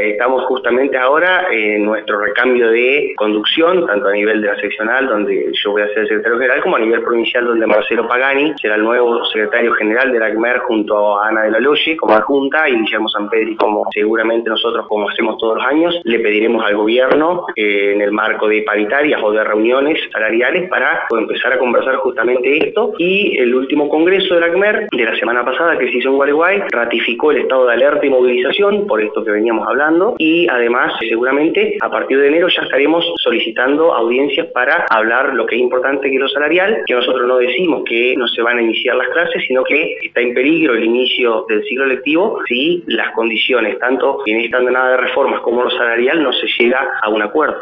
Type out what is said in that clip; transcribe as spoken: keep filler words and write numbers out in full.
estamos justamente ahora en nuestro recambio de conducción, tanto a nivel de la seccional, donde yo voy a ser el secretario general, como a nivel provincial, donde Marcelo Pagani será el nuevo secretario general de la ACMER junto a Ana de la Loye como adjunta y Guillermo Sampedri, como seguramente nosotros, como hacemos todos los años, le pediremos al gobierno eh, en el marco de paritarias o de reuniones salariales para pues, empezar a conversar justamente esto. Y el último congreso de la ACMER de la semana pasada que se hizo en Gualeguay ratificó el estado de alerta y movilización por esto que veníamos hablando, y además seguramente a partir de enero ya estaremos solicitando audiencias para hablar lo que es importante, que es lo salarial, que nosotros no decimos que no se van a iniciar las clases, sino que está en peligro el inicio del ciclo lectivo si las condiciones, tanto en esta andanada de reformas como lo salarial, no se llega a un acuerdo.